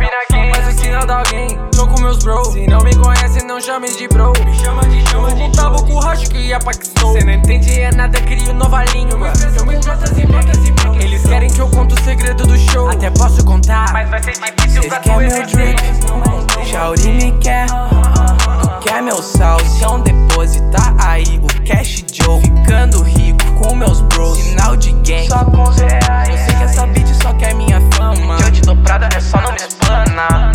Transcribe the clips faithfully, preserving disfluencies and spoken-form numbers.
na game, faz o sinal da alguém. Tô com meus bros, se não me conhece não chame de bro. Me chama de chama de tabo com o rocho que ia paquistou. Cê não entende é nada, crio nova língua. Eles querem que eu conte o segredo do show. Até posso contar, mas vai ser difícil pra tu exercer. Shaori me quer, tu quer meu sal. Então depositar aí o cash Joe. Ficando rico com meus bros, sinal de game. Só com os reais. Eu sei que essa bitch só quer minha fama. Se eu te dou prada é só não me explana.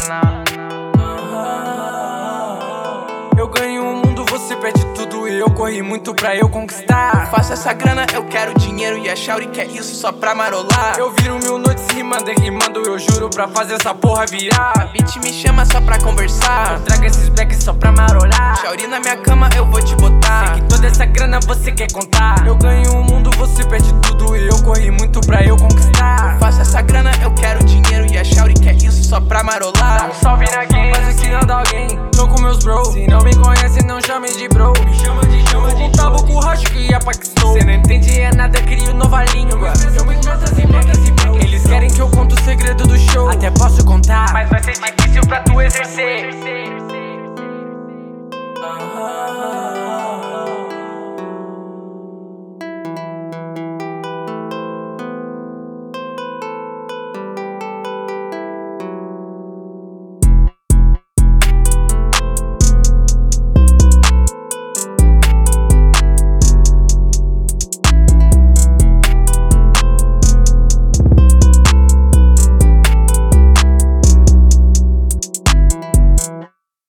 Eu ganho o mundo, você perde tudo e eu corri muito pra eu conquistar. Eu faço essa grana, eu quero dinheiro e a Shaori quer isso só pra marolar. Eu viro mil noites rimando e rimando, eu juro pra fazer essa porra virar. A bitch me chama só pra conversar. Eu trago esses blacks só pra marolar. Shaori na minha cama, eu vou te botar. Sei que toda essa grana você quer contar. Eu ganho o mundo, você perde tudo e eu corri muito pra eu conquistar. Eu faço essa grana, eu quero dinheiro e a Shaori quer isso só pra marolar. Dá um salve na game, faz o sinal da alguém. Tô com meus bros, se não me conhece não chame de bro. Me chama de chama de um tabo com o rocho que ia paquistou. Cê não entende é nada, crio nova língua. Eles querem que eu conte o segredo do show. Até posso contar, mas vai ser difícil pra tu exercer.